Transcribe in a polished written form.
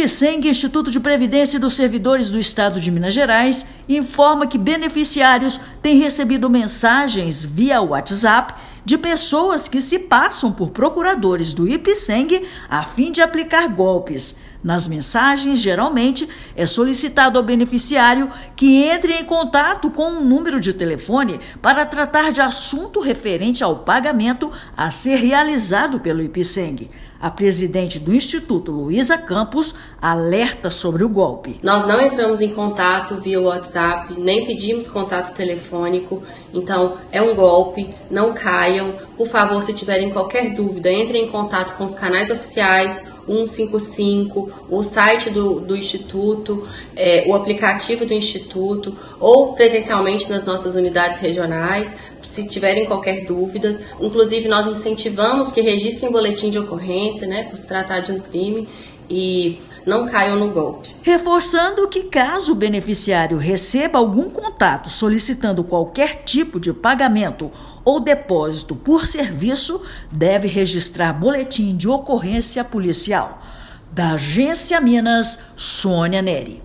IPSENG, Instituto de Previdência dos Servidores do Estado de Minas Gerais, informa que beneficiários têm recebido mensagens via WhatsApp de pessoas que se passam por procuradores do IPSENG a fim de aplicar golpes. Nas mensagens, geralmente, é solicitado ao beneficiário que entre em contato com um número de telefone para tratar de assunto referente ao pagamento a ser realizado pelo IPSENG. A presidente do Instituto, Luísa Campos, alerta sobre o golpe. Nós não entramos em contato via WhatsApp, nem pedimos contato telefônico, então é um golpe, não caiam. Por favor, se tiverem qualquer dúvida, entrem em contato com os canais oficiais, 155, o site do Instituto, o aplicativo do Instituto, ou presencialmente nas nossas unidades regionais, se tiverem qualquer dúvida. Inclusive, nós incentivamos que registrem boletim de ocorrência, por se tratar de um crime, e não caiam no golpe. Reforçando que caso o beneficiário receba algum contato solicitando qualquer tipo de pagamento ou depósito por serviço, deve registrar boletim de ocorrência policial. Da Agência Minas, Sônia Neri.